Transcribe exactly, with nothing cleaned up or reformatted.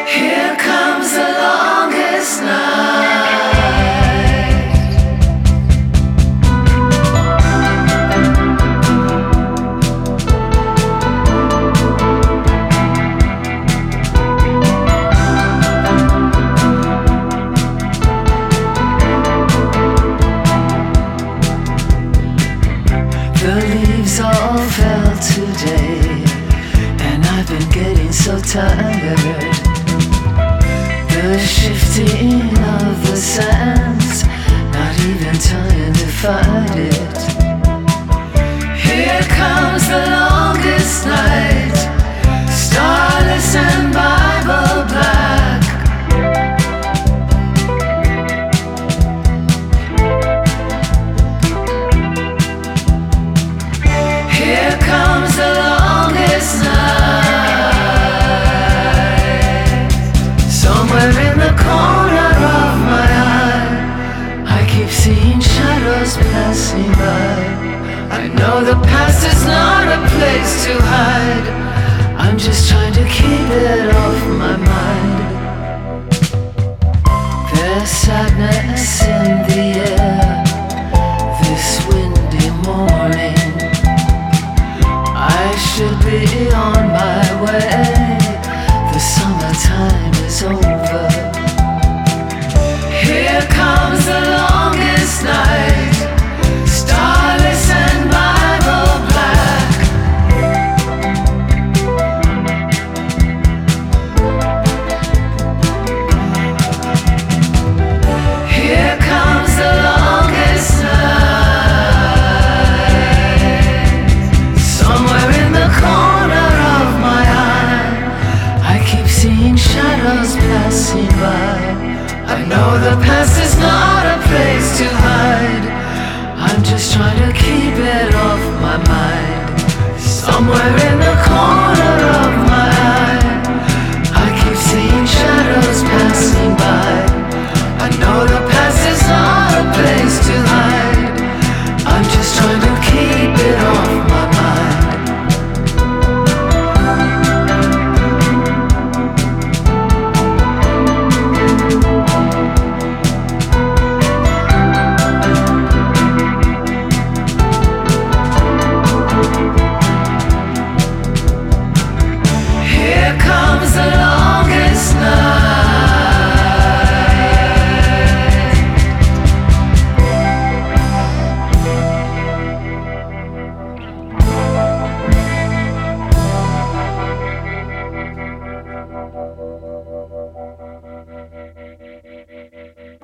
Here comes the longest night. The leaves all fell today, and I've been getting so tired. The shifting of the sands, not even trying to fight it. Here comes the longest night, starless and Bible black. Here comes the longest night. Somewhere in the corner of my eye, I keep seeing shadows passing by. I know the past is not a place to hide. I'm just trying to keep it off my mind. There's sadness in the air this windy morning. I should be on my way. The summertime is over. Here comes the longest night, starless and Bible black. Here comes the longest night. Somewhere in the corner of my eye, I keep seeing shadows passing by. I know the past is not a place to hide. I'm just trying to keep it off my mind. Somewhere in the